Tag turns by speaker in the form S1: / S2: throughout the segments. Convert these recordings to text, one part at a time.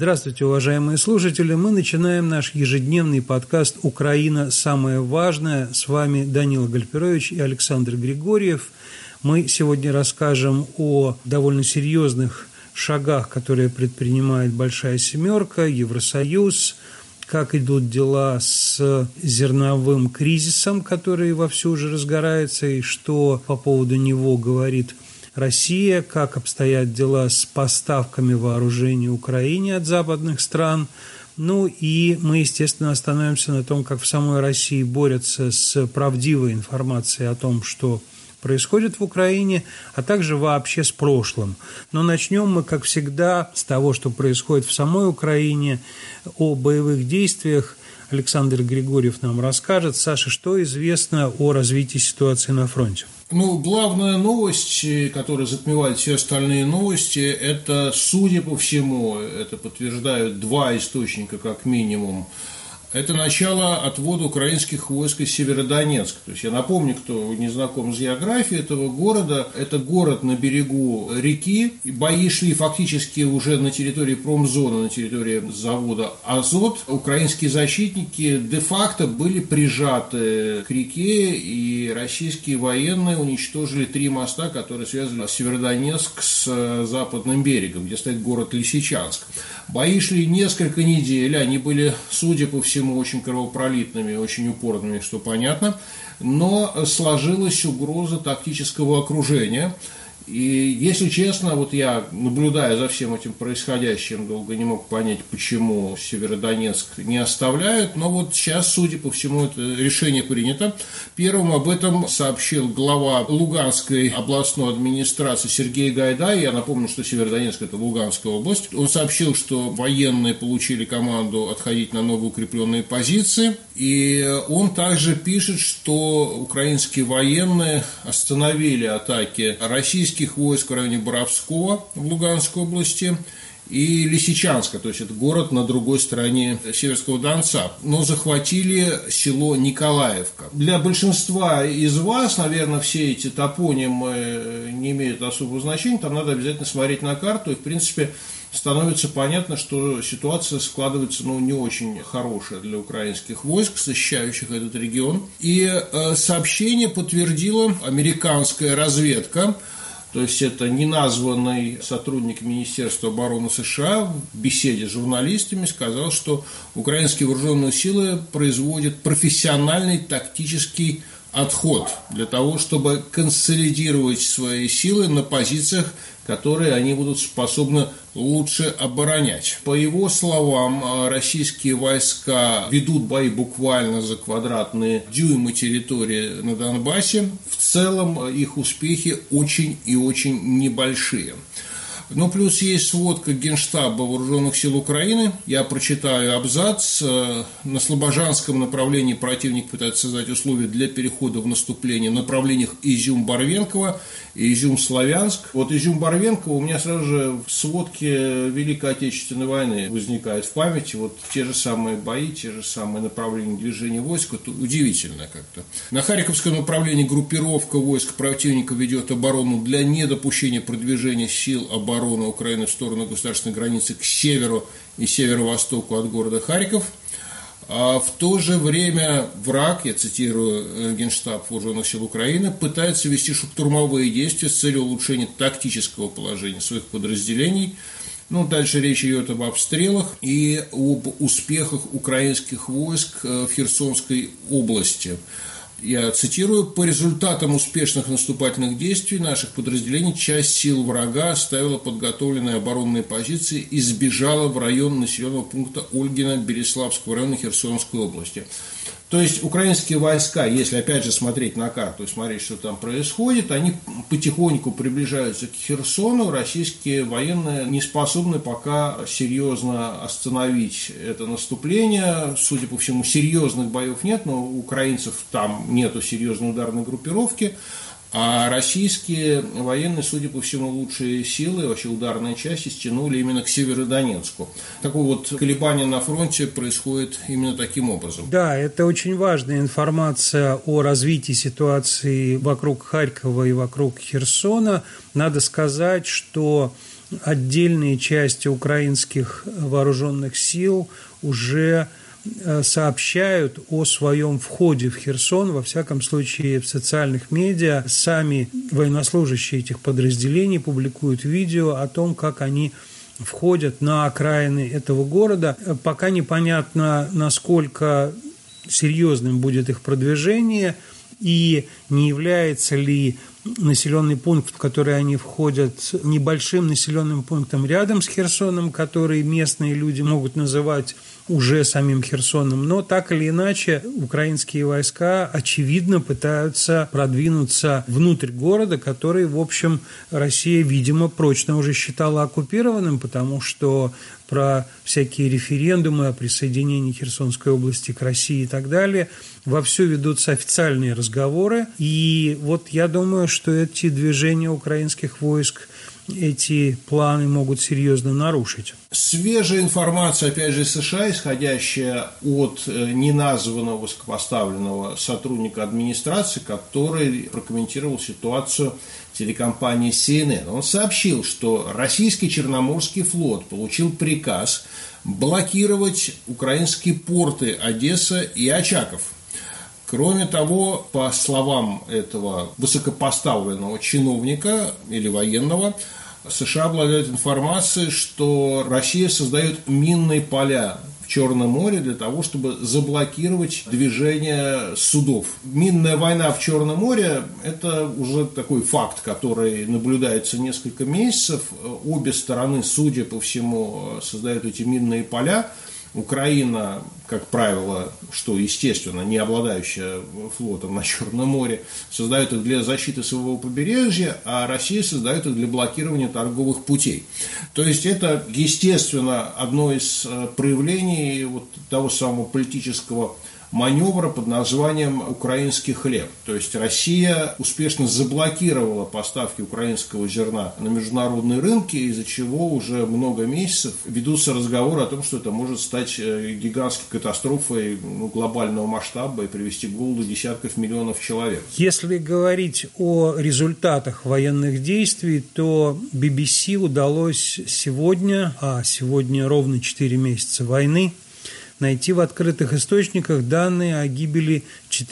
S1: Здравствуйте, уважаемые слушатели. Мы начинаем наш ежедневный подкаст «Украина. Самое важное». С вами Данила Гальперович и Александр Григорьев. Мы сегодня расскажем о довольно серьезных шагах, которые предпринимает Большая Семерка, Евросоюз, как идут дела с зерновым кризисом, который вовсю уже разгорается, и что по поводу него говорит Россия, как обстоят дела с поставками вооружений Украине от западных стран. Ну и мы, естественно, остановимся на том, как в самой России борются с правдивой информацией о том, что происходит в Украине, а также вообще с прошлым. Но начнем мы, как всегда, с того, что происходит в самой Украине, о боевых действиях. Александр Григорьев нам расскажет. Саша, что известно о развитии ситуации на фронте?
S2: Главная новость, которая затмевает все остальные новости, это, судя по всему, это подтверждают два источника как минимум, это начало отвода украинских войск из Северодонецка. То есть я напомню, кто не знаком с географией этого города, это город на берегу реки, бои шли фактически уже на территории промзоны, на территории завода «Азот». Украинские защитники де-факто были прижаты к реке, и российские военные уничтожили 3 моста, которые связывали Северодонецк с западным берегом, где стоит город Лисичанск. Бои шли несколько недель, они были, судя по всему, очень кровопролитными, очень упорными, что понятно, но сложилась угроза тактического окружения. И, если честно, вот я, наблюдая за всем этим происходящим, долго не мог понять, почему Северодонецк не оставляют, но вот сейчас, судя по всему, это решение принято. Первым об этом сообщил глава Луганской областной администрации Сергей Гайдай. Я напомню, что Северодонецк – это Луганская область. Он сообщил, что военные получили команду отходить на новые укрепленные позиции. И он также пишет, что украинские военные остановили атаки российских войск в районе Боровского в Луганской области и Лисичанска, то есть это город на другой стороне Северского Донца, но захватили село Николаевка. Для большинства из вас, наверное, все эти топонимы не имеют особого значения, там надо обязательно смотреть на карту, и, в принципе, становится понятно, что ситуация складывается, не очень хорошая для украинских войск, защищающих этот регион. И сообщение подтвердила американская разведка. То есть это неназванный сотрудник Министерства обороны США в беседе с журналистами сказал, что украинские вооруженные силы производят профессиональный тактический отход для того, чтобы консолидировать свои силы на позициях, которые они будут способны лучше оборонять. По его словам, российские войска ведут бои буквально за квадратные дюймы территории на Донбассе. В целом их успехи очень и очень небольшие. Плюс есть сводка Генштаба Вооруженных сил Украины. Я прочитаю абзац. На слобожанском направлении противник пытается создать условия для перехода в наступление в направлениях Изюм-Барвенково и Изюм-Славянск. Вот Изюм-Барвенково у меня сразу же в сводке Великой Отечественной войны возникает в памяти. Вот те же самые бои, те же самые направления движения войск. Это удивительно как-то. На Харьковском направлении группировка войск противника ведет оборону для недопущения продвижения сил обороны Украины в сторону государственной границы к северу и северо-востоку от города Харьков. А в то же время враг, я цитирую Генштаб Вооруженных сил Украины, пытается вести штурмовые действия с целью улучшения тактического положения своих подразделений. Дальше речь идет об обстрелах и об успехах украинских войск в Херсонской области. Я цитирую: «По результатам успешных наступательных действий наших подразделений часть сил врага оставила подготовленные оборонные позиции и сбежала в район населенного пункта Ольгино Береславского района Херсонской области». То есть украинские войска, если опять же смотреть на карту и смотреть, что там происходит, они потихоньку приближаются к Херсону. Российские военные не способны пока серьезно остановить это наступление. Судя по всему, серьезных боев нет, но у украинцев там нету серьезной ударной группировки. А российские военные, судя по всему, лучшие силы, вообще ударные части стянули именно к Северодонецку. Такое вот колебание на фронте происходит именно таким образом.
S1: Да, это очень важная информация о развитии ситуации вокруг Харькова и вокруг Херсона. Надо сказать, что отдельные части украинских вооруженных сил уже сообщают о своем входе в Херсон, во всяком случае в социальных медиа. Сами военнослужащие этих подразделений публикуют видео о том, как они входят на окраины этого города. Пока непонятно, насколько серьезным будет их продвижение и не является ли населенный пункт, в который они входят, небольшим населенным пунктом рядом с Херсоном, который местные люди могут называть уже самим Херсоном. Но так или иначе, украинские войска, очевидно, пытаются продвинуться внутрь города, который, в общем, Россия, видимо, прочно уже считала оккупированным, потому что про всякие референдумы о присоединении Херсонской области к России и так далее вовсю ведутся официальные разговоры. И вот я думаю, что эти движения украинских войск эти планы могут серьезно нарушить.
S2: Свежая информация, опять же, из США, исходящая от неназванного высокопоставленного сотрудника администрации, который прокомментировал ситуацию телекомпании CNN. Он сообщил, что российский Черноморский флот получил приказ блокировать украинские порты Одесса и Очаков. Кроме того, по словам этого высокопоставленного чиновника или военного, США обладают информацией, что Россия создает минные поля в Черном море для того, чтобы заблокировать движение судов. Минная война в Черном море – это уже такой факт, который наблюдается несколько месяцев. Обе стороны, судя по всему, создают эти минные поля. Украина, как правило, что естественно, не обладающая флотом на Черном море, создает их для защиты своего побережья, а Россия создает их для блокирования торговых путей. То есть это, естественно, одно из проявлений вот того самого политического маневра под названием «Украинский хлеб». То есть Россия успешно заблокировала поставки украинского зерна на международные рынки, из-за чего уже много месяцев ведутся разговоры о том, что это может стать гигантской катастрофой глобального масштаба и привести к голоду десятков миллионов человек.
S1: Если говорить о результатах военных действий, то BBC удалось сегодня, а сегодня ровно 4 месяца войны, найти в открытых источниках данные о гибели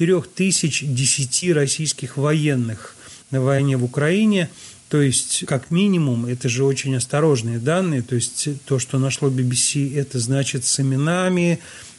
S1: 4010 российских военных на войне в Украине. То есть, как минимум, это же очень осторожные данные, то есть то, что нашло BBC, это значит с именами,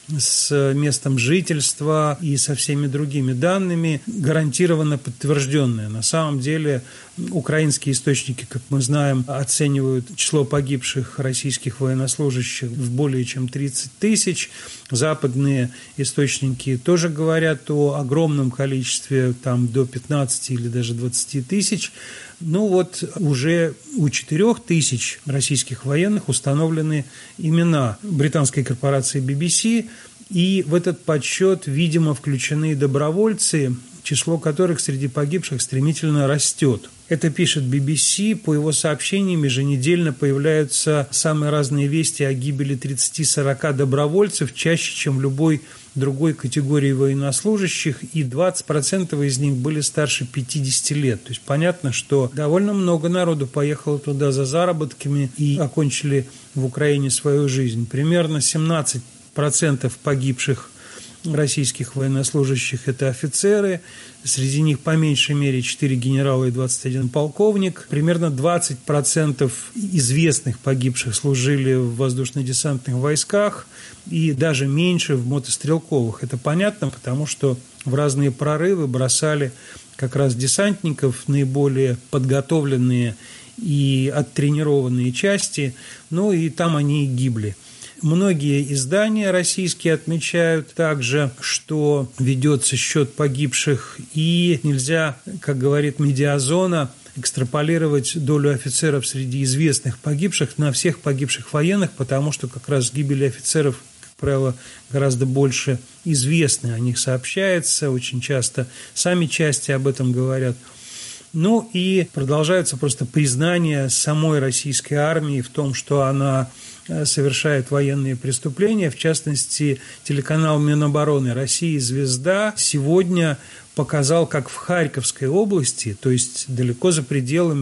S1: с местом жительства и со всеми другими данными, гарантированно подтвержденные. На самом деле украинские источники, как мы знаем, оценивают число погибших российских военнослужащих в более чем 30 тысяч. Западные источники тоже говорят о огромном количестве, там до 15 или даже 20 тысяч. Ну вот уже у 4 тысяч российских военных установлены имена британской корпорации BBC, и в этот подсчет, видимо, включены добровольцы, число которых среди погибших стремительно растет. Это пишет BBC. По его сообщениям еженедельно появляются самые разные вести о гибели 30-40 добровольцев, чаще, чем в любой другой категории военнослужащих, и 20% из них были старше 50 лет. То есть понятно, что довольно много народу поехало туда за заработками и окончили в Украине свою жизнь. Примерно 17% погибших российских военнослужащих – это офицеры, среди них по меньшей мере 4 генерала и 21 полковник. Примерно 20% известных погибших служили в воздушно-десантных войсках и даже меньше в мотострелковых. Это понятно, потому что в разные прорывы бросали как раз десантников, наиболее подготовленные и оттренированные части, ну и там они и гибли. Многие издания российские отмечают также, что ведется счет погибших, и нельзя, как говорит Медиазона, экстраполировать долю офицеров среди известных погибших на всех погибших военных, потому что как раз гибели офицеров, как правило, гораздо больше известны, о них сообщается, очень часто сами части об этом говорят. Ну и продолжаются просто признания самой российской армии в том, что она совершает военные преступления. В частности, телеканал Минобороны России «Звезда» сегодня показал, как в Харьковской области, то есть далеко за пределами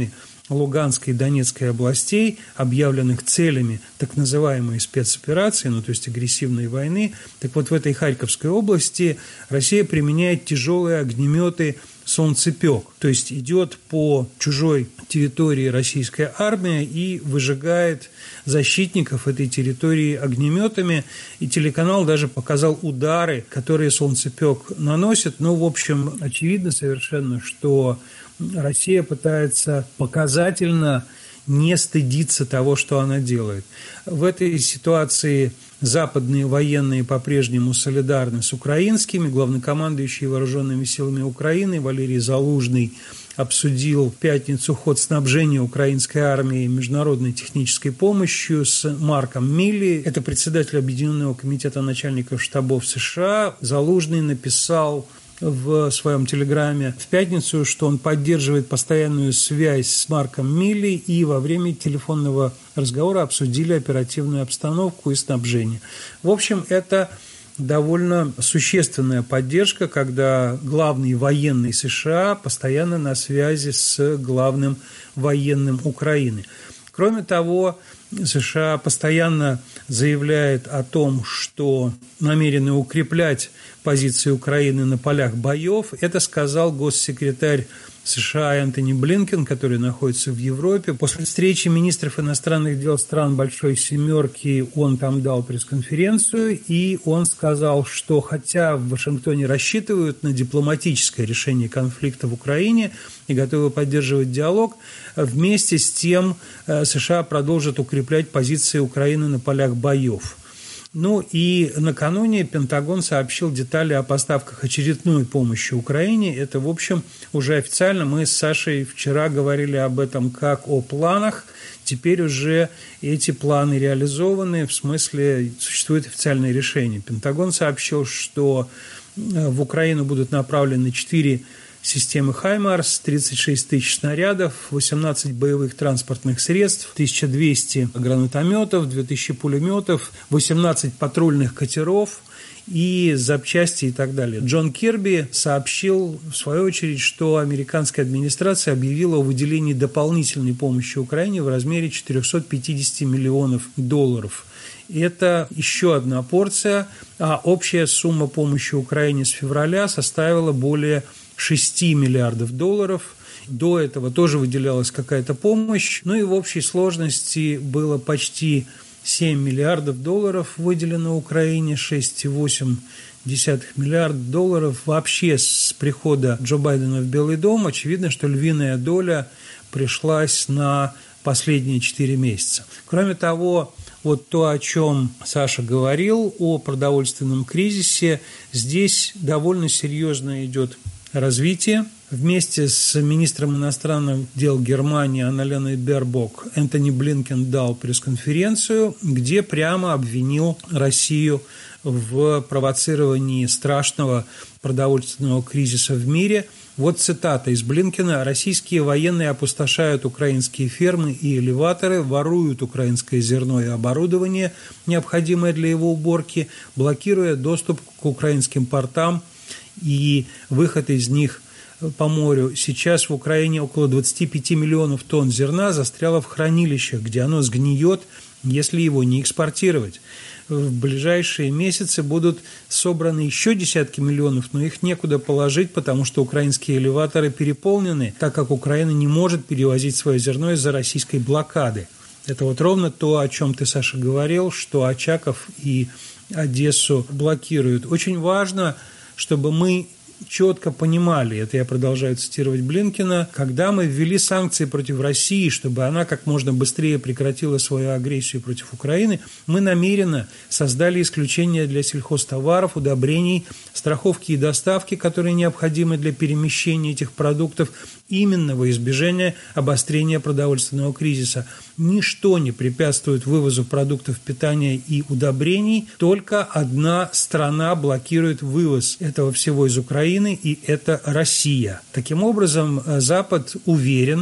S1: Луганской и Донецкой областей, объявленных целями так называемой спецоперации, то есть агрессивной войны. Так вот, в этой Харьковской области Россия применяет тяжелые огнеметы «Солнцепек», то есть идет по чужой территории российская армия и выжигает защитников этой территории огнеметами. И телеканал даже показал удары, которые «Солнцепек» наносит. В общем, очевидно совершенно, что Россия пытается показательно не стыдиться того, что она делает. В этой ситуации западные военные по-прежнему солидарны с украинскими. Главнокомандующий вооруженными силами Украины Валерий Залужный обсудил в пятницу ход снабжения украинской армии международной технической помощью с Марком Милли. Это председатель Объединенного комитета начальников штабов США. Залужный написал в своем телеграме в пятницу, что он поддерживает постоянную связь с Марком Милли, и во время телефонного разговора обсудили оперативную обстановку и снабжение. В общем, это довольно существенная поддержка, когда главный военный США постоянно на связи с главным военным Украины. Кроме того, США постоянно заявляет о том, что намерены укреплять позиции Украины на полях боев. Это сказал госсекретарь США Энтони Блинкен, который находится в Европе. После встречи министров иностранных дел стран Большой Семерки он там дал пресс-конференцию, и он сказал, что хотя в Вашингтоне рассчитывают на дипломатическое решение конфликта в Украине и готовы поддерживать диалог, вместе с тем США продолжат укреплять позиции Украины на полях боев. И накануне Пентагон сообщил детали о поставках очередной помощи Украине. Это, в общем, уже официально. Мы с Сашей вчера говорили об этом как о планах. Теперь уже эти планы реализованы, в смысле существует официальное решение. Пентагон сообщил, что в Украину будут направлены 4 системы «Хаймарс», 36 тысяч снарядов, 18 боевых транспортных средств, 1200 гранатометов, 2000 пулеметов, 18 патрульных катеров и запчасти и так далее. Джон Кирби сообщил, в свою очередь, что американская администрация объявила о выделении дополнительной помощи Украине в размере $450 миллионов. Это еще одна порция, а общая сумма помощи Украине с февраля составила более $6 миллиардов. До этого тоже выделялась какая-то помощь. И в общей сложности было почти $7 миллиардов выделено Украине, $6,8 миллиарда. Вообще с прихода Джо Байдена в Белый дом очевидно, что львиная доля пришлась на последние 4 месяца. Кроме того, то, о чем Саша говорил, о продовольственном кризисе, здесь довольно серьезно идет развитие. Вместе с министром иностранных дел Германии Анналеной Бербок Энтони Блинкен дал пресс-конференцию, где прямо обвинил Россию в провоцировании страшного продовольственного кризиса в мире. Вот цитата из Блинкена: «Российские военные опустошают украинские фермы и элеваторы, воруют украинское зерно и оборудование, необходимое для его уборки, блокируя доступ к украинским портам и выход из них по морю. Сейчас в Украине около 25 миллионов тонн зерна застряло в хранилищах, где оно сгниет, если его не экспортировать. В ближайшие месяцы будут собраны еще десятки миллионов, но их некуда положить, потому что украинские элеваторы переполнены, так как Украина не может перевозить свое зерно из-за российской блокады». Это ровно то, о чем ты, Саша, говорил, что Очаков и Одессу блокируют. Очень важно, чтобы мы четко понимали, это я продолжаю цитировать Блинкена, когда мы ввели санкции против России, чтобы она как можно быстрее прекратила свою агрессию против Украины, мы намеренно создали исключения для сельхозтоваров, удобрений, страховки и доставки, которые необходимы для перемещения этих продуктов, именно во избежание обострения продовольственного кризиса. Ничто не препятствует вывозу продуктов питания и удобрений, только одна страна блокирует вывоз этого всего из Украины, и это Россия. Таким образом, Запад уверен,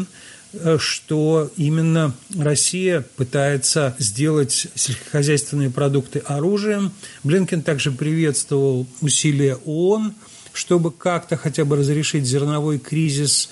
S1: что именно Россия пытается сделать сельскохозяйственные продукты оружием. Блинкен также приветствовал усилия ООН, чтобы как-то хотя бы разрешить зерновой кризис,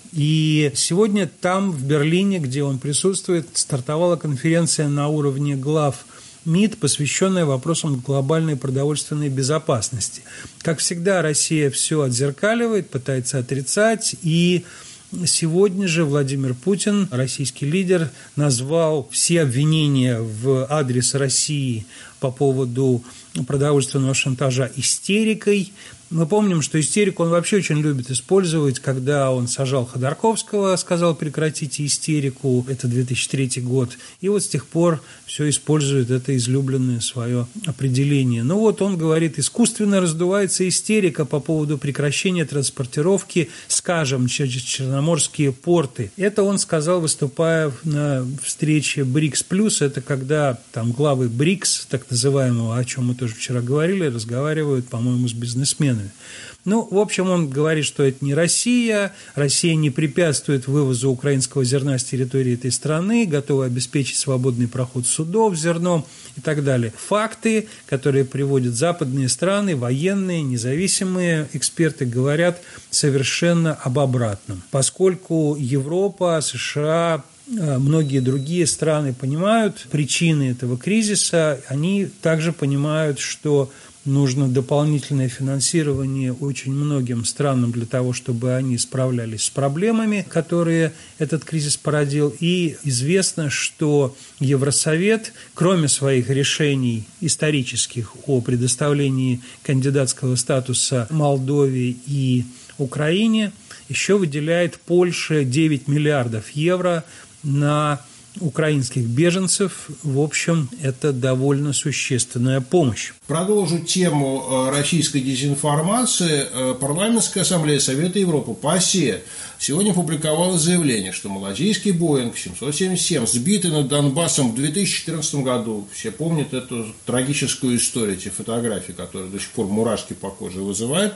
S1: И сегодня там, в Берлине, где он присутствует, стартовала конференция на уровне глав МИД, посвященная вопросам глобальной продовольственной безопасности. Как всегда, Россия все отзеркаливает, пытается отрицать, и сегодня же Владимир Путин, российский лидер, назвал все обвинения в адрес России по поводу продовольственного шантажа истерикой. Мы помним, что истерику он вообще очень любит использовать, когда он сажал Ходорковского, сказал «прекратите истерику», это 2003 год, и вот с тех пор все использует это излюбленное свое определение. Ну вот он говорит, искусственно раздувается истерика по поводу прекращения транспортировки, скажем, через черноморские порты. Это он сказал, выступая на встрече БРИКС+, это когда там главы БРИКС, так называемого, о чем мы тоже вчера говорили, разговаривают, по-моему, с бизнесменами. Ну, в общем, он говорит, что это не Россия, Россия не препятствует вывозу украинского зерна с территории этой страны, готова обеспечить свободный проход судов с зерном и так далее. Факты, которые приводят западные страны, военные, независимые эксперты, говорят совершенно об обратном. Поскольку Европа, США, многие другие страны понимают причины этого кризиса, они также понимают, что нужно дополнительное финансирование очень многим странам для того, чтобы они справлялись с проблемами, которые этот кризис породил. И известно, что Евросовет, кроме своих решений исторических о предоставлении кандидатского статуса Молдове и Украине, еще выделяет Польше 9 миллиардов евро на украинских беженцев. В общем, это довольно существенная помощь.
S2: Продолжу тему российской дезинформации. Парламентская ассамблея Совета Европы ПАСЕ сегодня публиковала заявление, что малазийский Боинг 777, сбитый над Донбассом в 2014 году, все помнят эту трагическую историю, эти фотографии, которые до сих пор мурашки по коже вызывают,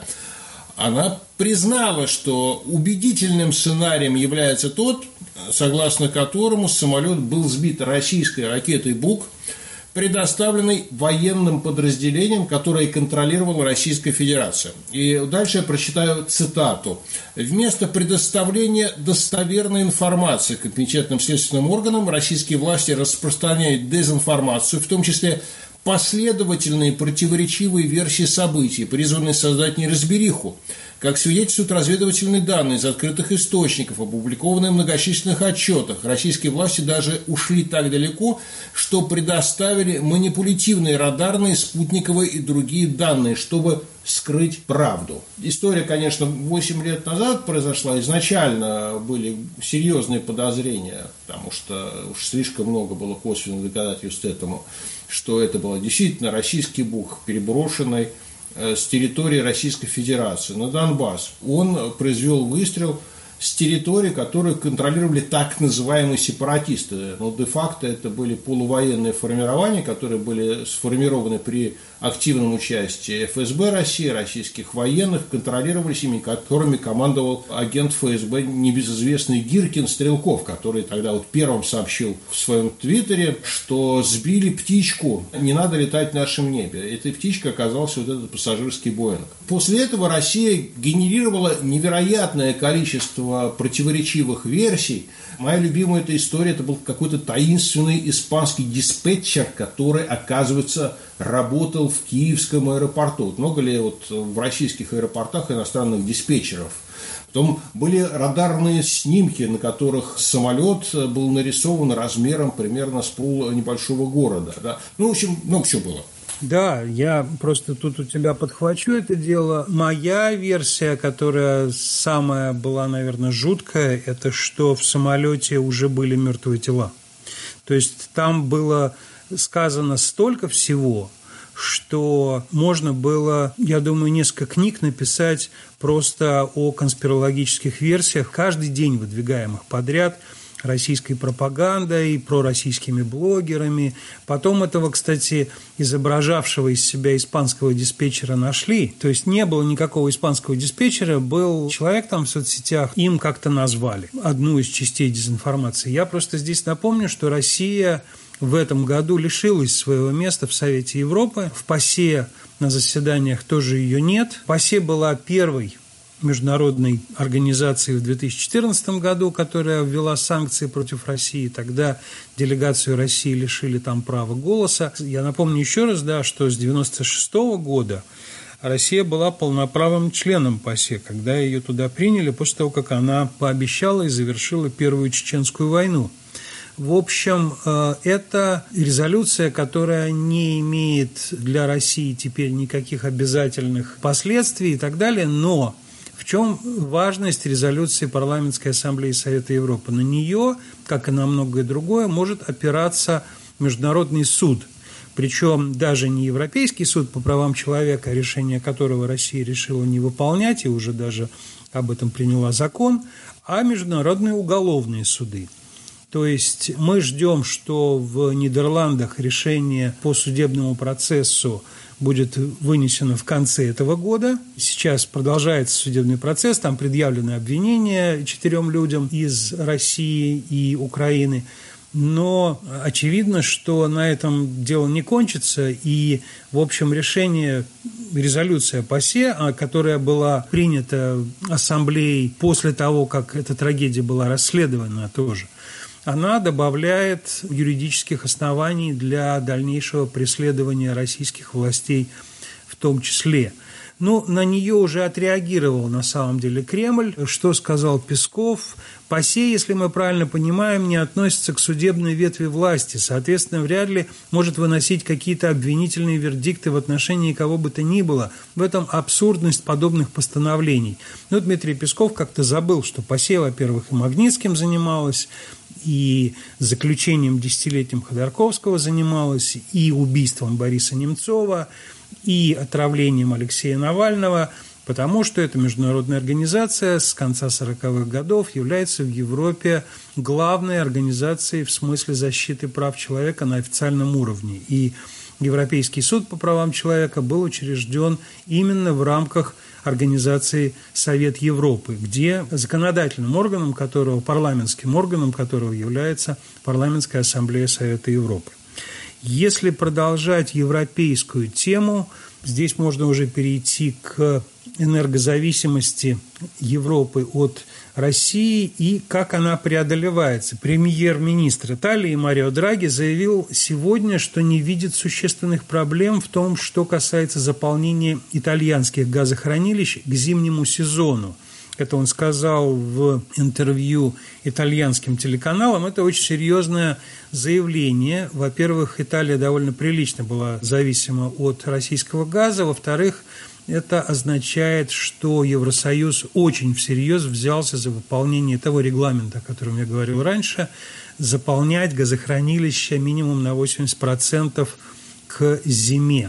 S2: она признала, что убедительным сценарием является тот, согласно которому самолет был сбит российской ракетой «Бук», предоставленной военным подразделением, которое контролировала Российская Федерация. И дальше я прочитаю цитату. «Вместо предоставления достоверной информации компетентным следственным органам российские власти распространяют дезинформацию, в том числе последовательные противоречивые версии событий, призванные создать неразбериху, как свидетельствуют разведывательные данные из открытых источников, опубликованные в многочисленных отчетах. Российские власти даже ушли так далеко, что предоставили манипулятивные радарные, спутниковые и другие данные, чтобы скрыть правду». История, конечно, 8 лет назад произошла. Изначально были серьезные подозрения, потому что уж слишком много было косвенных доказательств этому, что это был действительно российский БУК, переброшенный с территории Российской Федерации на Донбасс. Он произвел выстрел с территории, которую контролировали так называемые сепаратисты. Но де-факто это были полувоенные формирования, которые были сформированы при активном участии ФСБ России, российских военных, контролировались ими, которыми командовал агент ФСБ небезызвестный Гиркин Стрелков, который тогда вот первым сообщил в своем твиттере, что сбили птичку, не надо летать в нашем небе. Этой птичкой оказался вот этот пассажирский Боинг. После этого Россия генерировала невероятное количество противоречивых версий. Моя любимая эта история, это был какой-то таинственный испанский диспетчер, который, оказывается, работал в Киевском аэропорту. Много ли вот в российских аэропортах иностранных диспетчеров? Потом были радарные снимки, на которых самолет был нарисован размером примерно с пол небольшого города. Да? Ну, в общем, много чего было.
S1: Да, я просто тут у тебя подхвачу это дело. Моя версия, которая самая была, наверное, жуткая, это что в самолете уже были мертвые тела. То есть там было сказано столько всего, что можно было, я думаю, несколько книг написать просто о конспирологических версиях, каждый день выдвигаемых подряд российской пропагандой, пророссийскими блогерами. Потом этого, кстати, изображавшего из себя испанского диспетчера нашли. То есть не было никакого испанского диспетчера, был человек там в соцсетях, им как-то назвали одну из частей дезинформации. Я просто здесь напомню, что Россия в этом году лишилась своего места в Совете Европы. В ПАСЕ на заседаниях тоже ее нет. ПАСЕ была первой международной организации в 2014 году, которая ввела санкции против России. Тогда делегацию России лишили там права голоса. Я напомню еще раз, что с 1996 года Россия была полноправным членом ПАСЕ, когда ее туда приняли, после того, как она пообещала и завершила Первую Чеченскую войну. В общем, это резолюция, которая не имеет для России теперь никаких обязательных последствий и так далее, но в чем важность резолюции Парламентской ассамблеи Совета Европы? На нее, как и на многое другое, может опираться Международный суд. Причем даже не Европейский суд по правам человека, решение которого Россия решила не выполнять и уже даже об этом приняла закон, а международные уголовные суды. То есть мы ждем, что в Нидерландах решение по судебному процессу будет вынесено в конце этого года. Сейчас продолжается судебный процесс, там предъявлены обвинения 4 людям из России и Украины. Но очевидно, что на этом дело не кончится, и, в общем, резолюция ПАСЕ, которая была принята Ассамблеей после того, как эта трагедия была расследована тоже, она добавляет юридических оснований для дальнейшего преследования российских властей в том числе. На нее уже отреагировал на самом деле Кремль. Что сказал Песков? ПАСЕ, если мы правильно понимаем, не относится к судебной ветви власти, соответственно, вряд ли может выносить какие-то обвинительные вердикты в отношении кого бы то ни было. В этом абсурдность подобных постановлений. Дмитрий Песков как-то забыл, что ПАСЕ, во-первых, и Магнитским занималась, и заключением десятилетним Ходорковского занималась, и убийством Бориса Немцова, и отравлением Алексея Навального, потому что эта международная организация с конца 40-х годов является в Европе главной организацией в смысле защиты прав человека на официальном уровне. И Европейский суд по правам человека был учрежден именно в рамках организации Совет Европы, где законодательным органом которого, парламентским органом которого является Парламентская ассамблея Совета Европы. Если продолжать европейскую тему, здесь можно уже перейти к энергозависимости Европы от России и как она преодолевается. Премьер-министр Италии Марио Драги заявил сегодня, что не видит существенных проблем в том, что касается заполнения итальянских газохранилищ к зимнему сезону. Это он сказал в интервью итальянским телеканалам. Это очень серьезное заявление. Во-первых, Италия довольно прилично была зависима от российского газа. Во-вторых, это означает, что Евросоюз очень всерьез взялся за выполнение того регламента, о котором я говорил раньше, заполнять газохранилища минимум на 80% к зиме.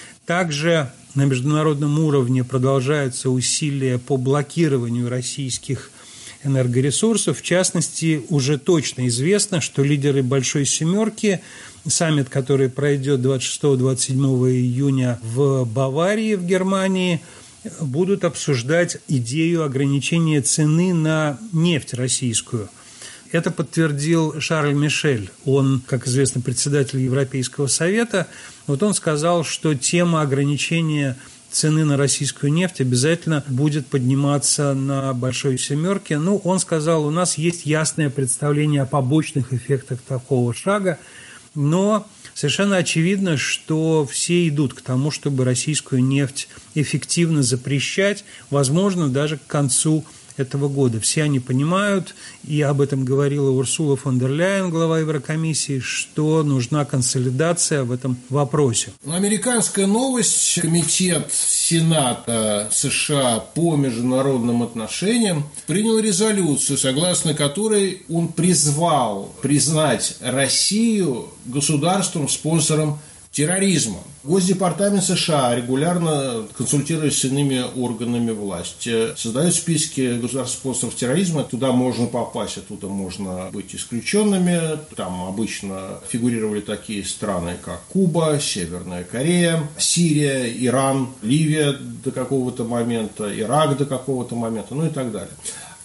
S1: Также на международном уровне продолжаются усилия по блокированию российских энергоресурсов. В частности, уже точно известно, что лидеры «Большой семерки», саммит, который пройдет 26-27 июня в Баварии, в Германии, будут обсуждать идею ограничения цены на нефть российскую. Это подтвердил Шарль Мишель. Он, как известно, председатель Европейского совета. Он сказал, что тема ограничения цены на российскую нефть обязательно будет подниматься на «Большой семерке». Он сказал, у нас есть ясное представление о побочных эффектах такого шага, но совершенно очевидно, что все идут к тому, чтобы российскую нефть эффективно запрещать, возможно, даже к концу этого года. Все они понимают, и об этом говорила Урсула фон дер Ляйен, глава Еврокомиссии, что нужна консолидация в этом вопросе.
S2: Американская новость. Комитет Сената США по международным отношениям принял резолюцию, согласно которой он призвал признать Россию государством-спонсором терроризма. Госдепартамент США, регулярно консультируясь с иными органами власти, создает списки государств-спонсоров терроризма. Туда можно попасть, оттуда можно быть исключенными. Там обычно фигурировали такие страны, как Куба, Северная Корея, Сирия, Иран, Ливия до какого-то момента, Ирак до какого-то момента, и так далее.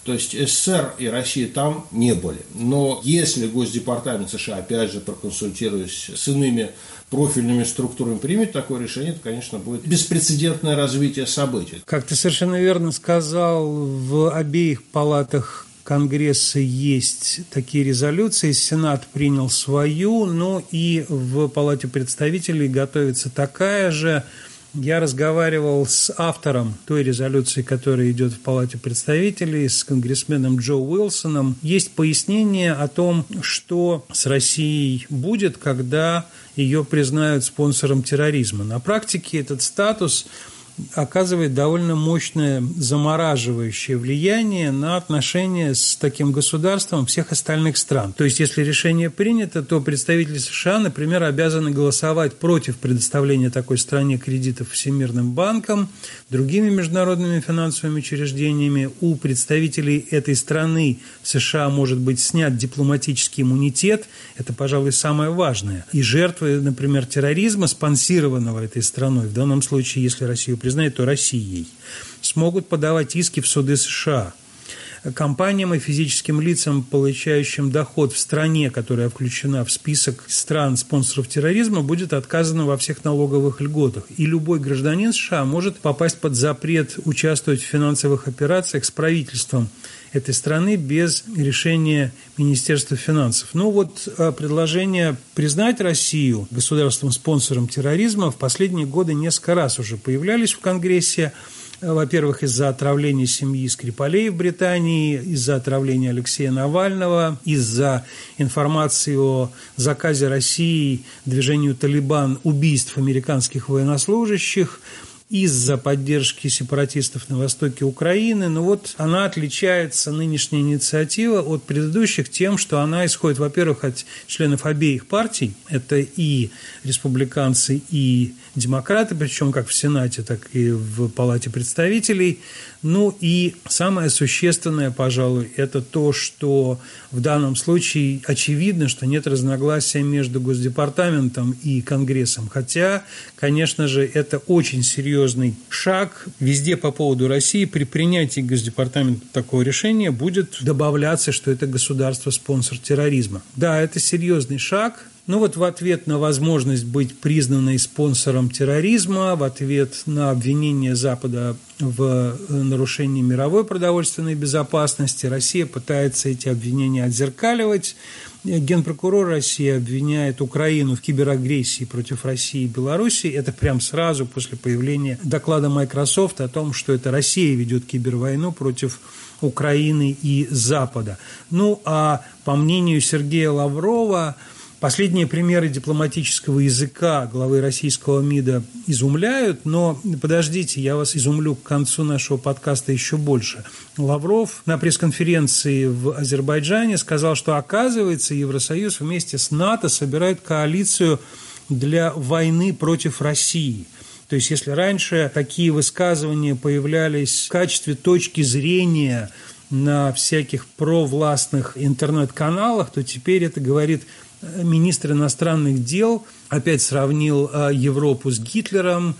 S2: То есть СССР и Россия там не были. Но если Госдепартамент США, опять же, проконсультируясь с иными профильными структурами, примет такое решение, то, конечно, будет беспрецедентное развитие событий.
S1: Как ты совершенно верно сказал, в обеих палатах Конгресса есть такие резолюции, Сенат принял свою, но и в Палате представителей готовится такая же. Я разговаривал с автором той резолюции, которая идет в Палате представителей, с конгрессменом Джо Уилсоном. Есть пояснение о том, что с Россией будет, когда ее признают спонсором терроризма. На практике этот статус оказывает довольно мощное замораживающее влияние на отношения с таким государством всех остальных стран. То есть, если решение принято, то представители США, например, обязаны голосовать против предоставления такой стране кредитов Всемирным банком, другими международными финансовыми учреждениями. У представителей этой страны в США может быть снят дипломатический иммунитет. Это, пожалуй, самое важное. И жертвы, например, терроризма, спонсированного этой страной, в данном случае, если Россию признает, то Россией, смогут подавать иски в суды США. Компаниям и физическим лицам, получающим доход в стране, которая включена в список стран-спонсоров терроризма, будет отказано во всех налоговых льготах. И любой гражданин США может попасть под запрет участвовать в финансовых операциях с правительством этой страны без решения Министерства финансов. Ну вот предложение признать Россию государством-спонсором терроризма в последние годы несколько раз уже появлялись в Конгрессе. Во-первых, из-за отравления семьи Скрипалей в Британии, из-за отравления Алексея Навального, из-за информации о заказе России движению «Талибан» убийств американских военнослужащих, из-за поддержки сепаратистов на востоке Украины. Но вот она отличается, нынешняя инициатива, от предыдущих тем, что она исходит, во-первых, от членов обеих партий. Это и республиканцы, и демократы, причем как в Сенате, так и в Палате представителей. Ну и самое существенное, пожалуй, это то, что в данном случае очевидно, что нет разногласия между Госдепартаментом и Конгрессом. Хотя, конечно же, это очень серьезный шаг. Везде по поводу России при принятии Госдепартамента такого решения будет добавляться, что это государство-спонсор терроризма. Да, это серьезный шаг. Ну вот в ответ на возможность быть признанной спонсором терроризма, в ответ на обвинение Запада в нарушении мировой продовольственной безопасности, Россия пытается эти обвинения отзеркаливать. Генпрокурор России обвиняет Украину в киберагрессии против России и Беларуси. Это прям сразу после появления доклада Microsoft о том, что это Россия ведет кибервойну против Украины и Запада. Ну а по мнению Сергея Лаврова, последние примеры дипломатического языка главы российского МИДа изумляют, но подождите, я вас изумлю к концу нашего подкаста еще больше. Лавров на пресс-конференции в Азербайджане сказал, что, оказывается, Евросоюз вместе с НАТО собирает коалицию для войны против России. То есть, если раньше такие высказывания появлялись в качестве точки зрения на всяких провластных интернет-каналах, то теперь это говорит министр иностранных дел, опять сравнил Европу с Гитлером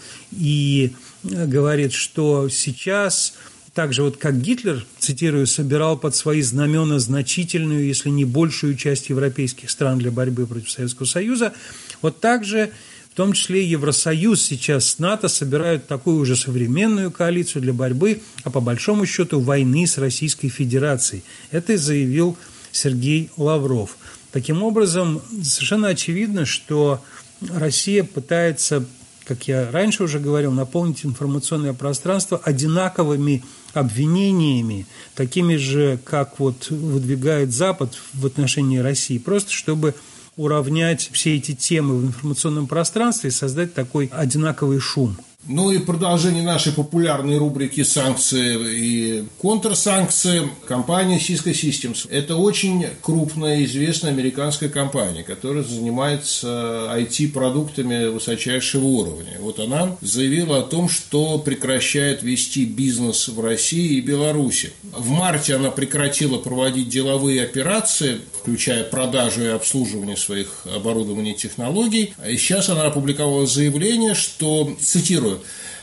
S1: и говорит, что сейчас, так же вот как Гитлер, цитирую, собирал под свои знамена значительную, если не большую часть европейских стран для борьбы против Советского Союза, вот так же в том числе Евросоюз сейчас с НАТО собирают такую уже современную коалицию для борьбы, а по большому счету войны с Российской Федерацией. Это заявил Сергей Лавров. Таким образом, совершенно очевидно, что Россия пытается, как я раньше уже говорил, наполнить информационное пространство одинаковыми обвинениями, такими же, как вот выдвигает Запад в отношении России, просто чтобы уравнять все эти темы в информационном пространстве и создать такой одинаковый шум.
S2: Ну и продолжение нашей популярной рубрики «Санкции и контрсанкции». Компания Cisco Systems – это очень крупная, известная американская компания, которая занимается IT-продуктами высочайшего уровня. Вот она заявила о том, что прекращает вести бизнес в России и Беларуси. В марте она прекратила проводить деловые операции, включая продажу и обслуживание своих оборудований и технологий. И сейчас она опубликовала заявление, что, цитирую,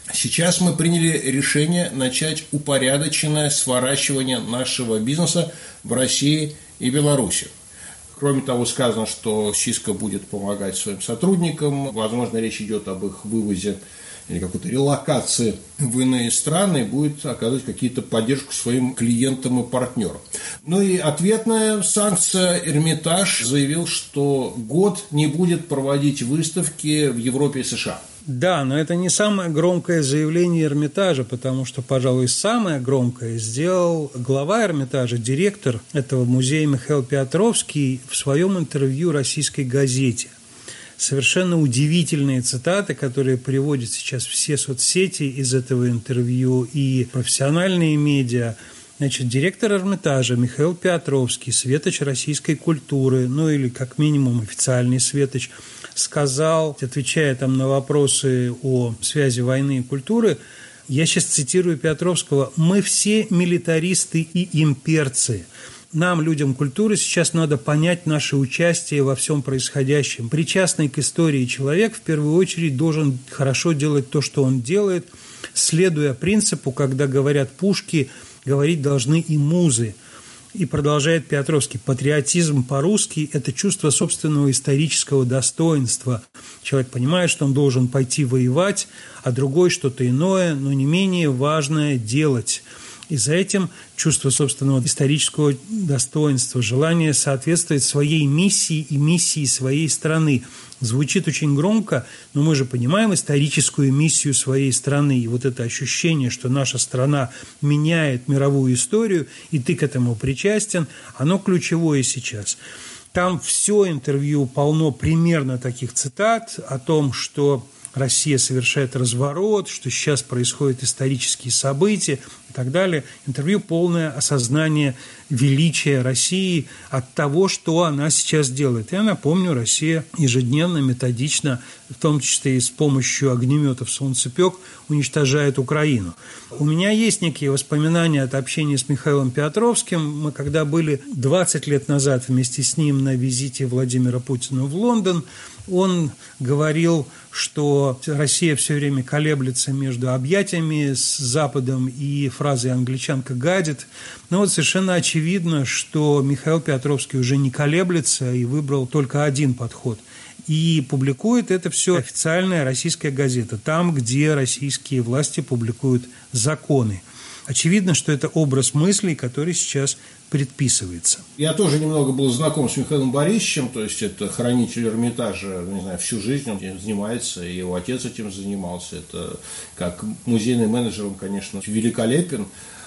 S2: Сейчас мы приняли решение начать упорядоченное сворачивание нашего бизнеса в России и Беларуси. Кроме того, сказано, что Cisco будет помогать своим сотрудникам. Возможно, речь идет об их вывозе или какой-то релокации в иные страны, будет оказывать какие-то поддержку своим клиентам и партнерам. Ну и ответная санкция. Эрмитаж заявил, что год не будет проводить выставки в Европе и США.
S1: Да, но это не самое громкое заявление Эрмитажа, потому что, пожалуй, самое громкое сделал глава Эрмитажа, директор этого музея Михаил Петровский в своем интервью российской газете. Совершенно удивительные цитаты, которые приводят сейчас все соцсети из этого интервью и профессиональные медиа. Значит, директор Эрмитажа Михаил Петровский, светоч российской культуры, ну или как минимум официальный светоч, сказал, отвечая там на вопросы о связи войны и культуры, я сейчас цитирую Петровского, «Мы все милитаристы и имперцы. Нам, людям культуры, сейчас надо понять наше участие во всем происходящем. Причастный к истории человек в первую очередь должен хорошо делать то, что он делает, следуя принципу, когда говорят пушки, говорить должны и музы». И продолжает Петровский, патриотизм по-русски – это чувство собственного исторического достоинства. Человек понимает, что он должен пойти воевать, а другой что-то иное, но не менее важное делать. И за этим чувство собственного исторического достоинства, желание соответствовать своей миссии и миссии своей страны. Звучит очень громко, но мы же понимаем историческую миссию своей страны. И вот это ощущение, что наша страна меняет мировую историю, и ты к этому причастен, оно ключевое сейчас. Там все интервью полно примерно таких цитат о том, что Россия совершает разворот, что сейчас происходят исторические события и так далее. Интервью полное осознание величия России от того, что она сейчас делает. Я напомню, Россия ежедневно, методично, в том числе и с помощью огнеметов «Солнцепек», уничтожает Украину. У меня есть некие воспоминания от общения с Михаилом Петровским. Мы когда были 20 лет назад вместе с ним на визите Владимира Путина в Лондон, он говорил, что Россия все время колеблется между объятиями с Западом и фразой «англичанка гадит». Но вот совершенно очевидно, что Михаил Петровский уже не колеблется и выбрал только один подход. И публикует это все официальная российская газета, там, где российские власти публикуют законы. Очевидно, что это образ мыслей, который сейчас предписывается.
S2: Я тоже немного был знаком с Михаилом Борисовичем, то есть это хранитель Эрмитажа, не знаю, всю жизнь он этим занимается, и его отец этим занимался. Это как музейный менеджер, он, конечно, великолепен,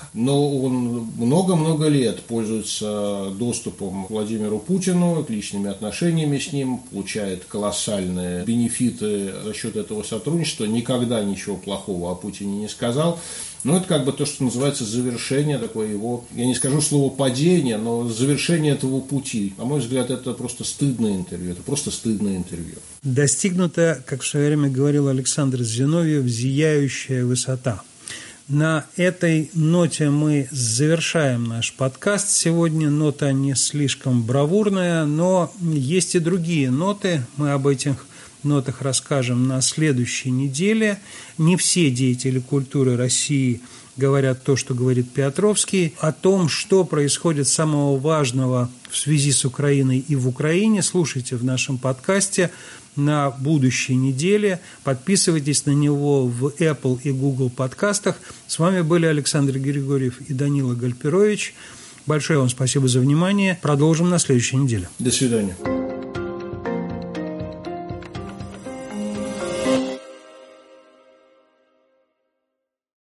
S2: но он много-много лет пользуется доступом к Владимиру Путину, к личными отношениями с ним, получает колоссальные бенефиты за счет этого сотрудничества, никогда ничего плохого о Путине не сказал. Ну, это как бы то, что называется завершение такое его, я не скажу слово падение, но завершение этого пути. На мой взгляд, это просто стыдное интервью. Это просто стыдное интервью.
S1: Достигнута, как в свое время говорил Александр Зиновьев, зияющая высота. На этой ноте мы завершаем наш подкаст сегодня. Нота не слишком бравурная, но есть и другие ноты. Мы об этих нотах расскажем на следующей неделе. Не все деятели культуры России говорят то, что говорит Петровский. О том, что происходит самого важного в связи с Украиной и в Украине, слушайте в нашем подкасте на будущей неделе. Подписывайтесь на него в Apple и Google подкастах. С вами были Александр Григорьев и Данила Гальперович. Большое вам спасибо за внимание. Продолжим на следующей неделе.
S2: До свидания.